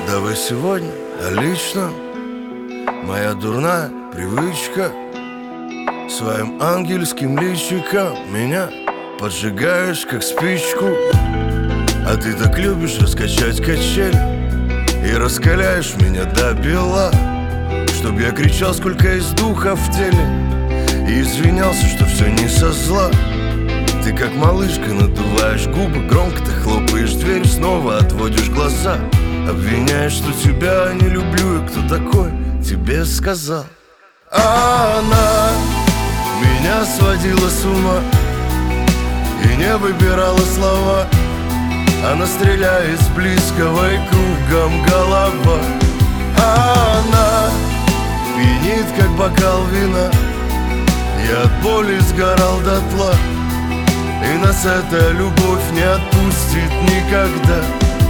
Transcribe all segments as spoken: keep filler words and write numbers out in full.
Давай сегодня о личном. Моя дурная привычка своим ангельским личиком меня поджигаешь, как спичку. А ты так любишь раскачать качель и раскаляешь меня до бела, чтоб я кричал, сколько есть духа в теле, и извинялся, что все не со зла. Ты как малышка надуваешь губы, громко ты хлопаешь дверь, снова отводишь глаза, обвиняешь, что тебя не люблю, и кто такой тебе сказал. А она меня сводила с ума и не выбирала слова. Она стреляет с близкого и кругом голова. А она пьянит, как бокал вина. Я от боли сгорал дотла, и нас эта любовь не отпустит никогда.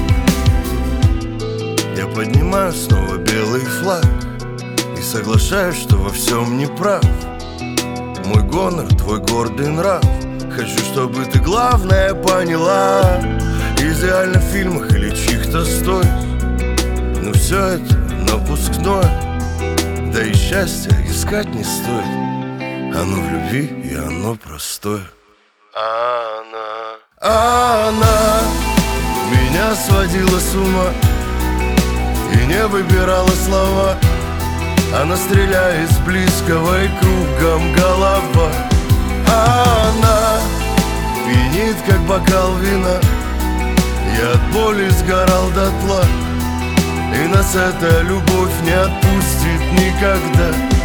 Я поднимаю снова белый флаг и соглашаюсь, что во всем не прав. Мой гонор, твой гордый нрав. Хочу, чтобы ты главное поняла. Идеально в фильмах или чьих-то стоит, но все это напускное. Да и счастья искать не стоит. Оно в любви и оно простое. А она, а она меня сводила с ума и не выбирала слова. Она стреляет с близкого и кругом голова. А она пьянит, как бокал вина. Я от боли сгорал дотла, и нас эта любовь не отпустит никогда.